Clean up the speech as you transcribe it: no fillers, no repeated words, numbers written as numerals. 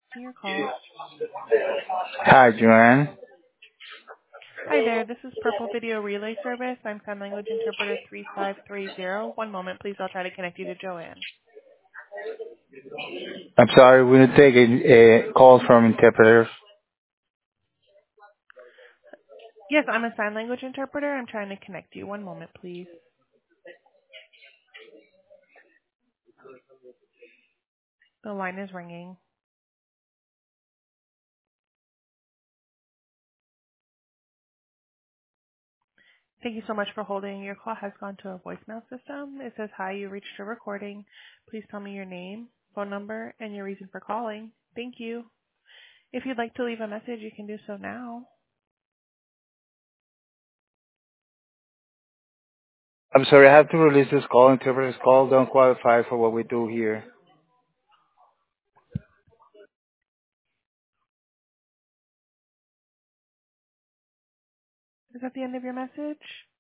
Your call. Hi, Joanne. Hi there, this is Purple Video Relay Service. I'm Sign Language Interpreter 3530. One moment, please. I'll try to connect you to Joanne. I'm sorry, we're taking calls from interpreters. Yes, I'm a Sign Language Interpreter. I'm trying to connect you. One moment, please. The line is ringing. Thank you so much for holding. Your call has gone to a voicemail system. It says, hi, you reached a recording. Please tell me your name, phone number, and your reason for calling. Thank you. If you'd like to leave a message, you can do so now. I'm sorry, I have to release this call. Interpreters call don't qualify for what we do here. Is that the end of your message?